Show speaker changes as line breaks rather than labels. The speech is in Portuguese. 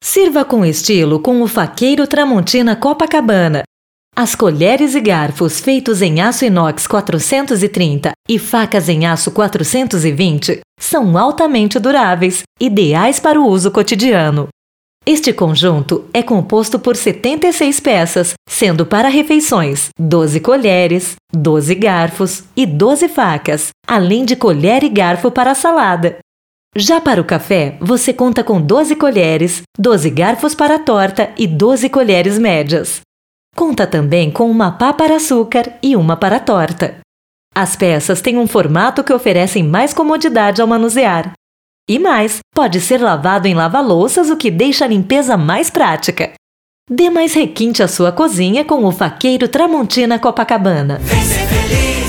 Sirva com estilo com o faqueiro Tramontina Copacabana. As colheres e garfos feitos em aço inox 430 e facas em aço 420 são altamente duráveis, ideais para o uso cotidiano. Este conjunto é composto por 76 peças, sendo para refeições 12 colheres, 12 garfos e 12 facas, além de colher e garfo para a salada. Já para o café, você conta com 12 colheres, 12 garfos para a torta e 12 colheres médias. Conta também com uma pá para açúcar e uma para a torta. As peças têm um formato que oferecem mais comodidade ao manusear. E mais, pode ser lavado em lava-louças, o que deixa a limpeza mais prática. Dê mais requinte à sua cozinha com o faqueiro Tramontina Copacabana.
Vem ser feliz.